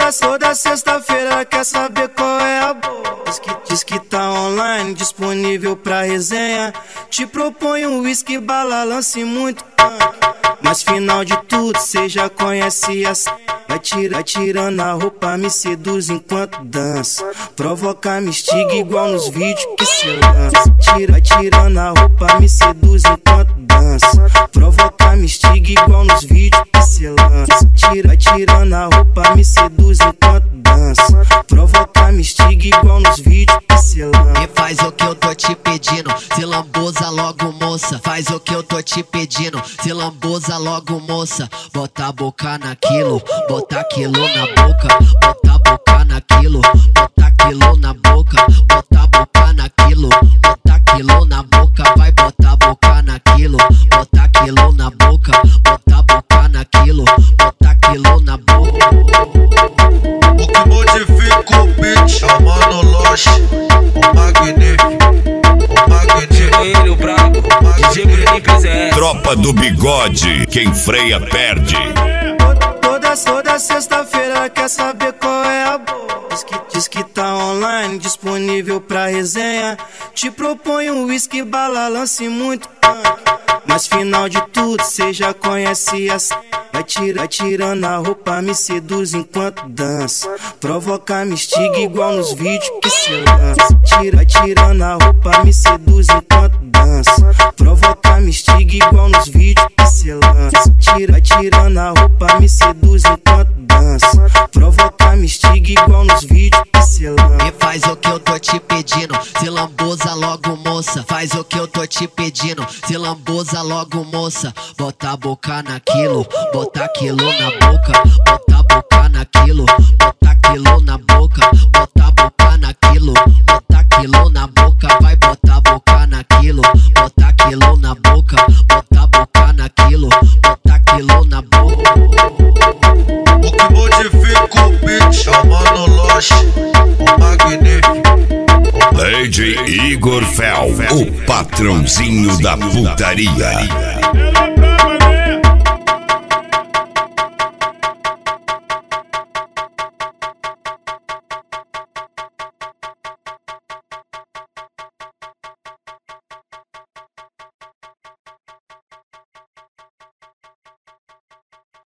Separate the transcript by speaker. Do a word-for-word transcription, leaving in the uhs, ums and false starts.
Speaker 1: Toda, toda sexta-feira quer saber qual é a boa. Diz que, diz que tá online, disponível pra resenha. Te propõe um whisky, bala, lance muito punk. Mas final de tudo, cê já conhece a senha. Vai tirar, tirando a roupa, me seduz enquanto dança. Provoca, me instiga igual nos vídeos que cê lança. Tira, tirando a roupa, me seduz enquanto dança. Provoca, me instiga igual nos vídeos que cê lança. Tira, tirando a roupa, me seduz enquanto dança. Provoca, me instiga igual nos vídeos que cê lança.
Speaker 2: E faz o que eu tô te pedindo, se lambuza logo moça. Faz o que eu tô te pedindo, se lambuza logo moça. Bota a boca naquilo, bota aquilo na boca. Bota a boca naquilo, bota aquilo na boca. Bota a boca naquilo, bota aquilo na boca. Vai botar a boca naquilo, bota aquilo na boca. Bota a boca naquilo, bota aquilo na boca.
Speaker 3: O que modifica o beat é o Mano Loche, o magnífico, o magnífico.
Speaker 4: Ele, o brabo, o D J
Speaker 5: Tropa do Bigode, quem freia perde.
Speaker 1: Toda, toda sexta-feira quer saber qual é a boa. Diz que, diz que tá online, disponível pra resenha. Te propõe um whisky, bala, lance muito punk. Mas final de tudo, cê já conhece a senha. Vai tirar, tirando a roupa, me seduz enquanto dança. Provoca, me instiga igual nos vídeos que cê lança. Tira, tirando a roupa, me seduz enquanto dança. Provoca, me instiga igual nos vídeos que cê lança. Tira, tirando a roupa, me seduz enquanto dança. Provoca, me instiga igual nos vídeos que cê lança.
Speaker 2: E faz o que eu tô te pedindo, se lambuza logo moça. Faz o que eu tô te pedindo, se lambuza logo moça. Bota a boca naquilo, bota aquilo na boca. Bota a boca naquilo, bota aquilo na boca. Bota a boca naquilo, bota aquilo na boca. Vai botar a boca naquilo, bota aquilo na boca. Bota a boca naquilo, bota aquilo na boca.
Speaker 3: O que modifica o beat é o Mano Loche, o magnífico.
Speaker 5: D J Igor Fel, o patrãozinho da putaria.